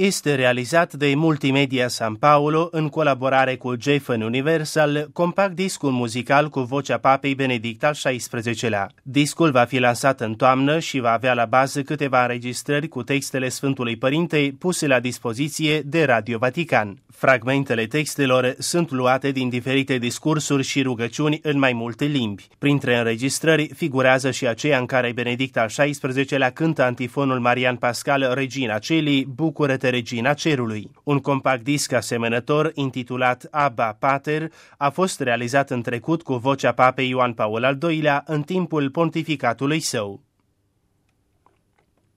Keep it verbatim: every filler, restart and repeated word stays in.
este realizat de Multimedia San Paolo în colaborare cu Geffen Universal, compact discul muzical cu vocea Papei Benedict al șaisprezecelea-lea. Discul va fi lansat în toamnă și va avea la bază câteva înregistrări cu textele Sfântului Părinte puse la dispoziție de Radio Vatican. Fragmentele textelor sunt luate din diferite discursuri și rugăciuni în mai multe limbi. Printre înregistrări figurează și aceea în care Benedict al șaisprezecelea-lea cântă antifonul Marian Pascal Regina Celi, Bucură-te Regina Cerului. Un compact disc asemănător, intitulat Abba Pater, a fost realizat în trecut cu vocea Papei Ioan Paul al doilea-lea în timpul pontificatului său.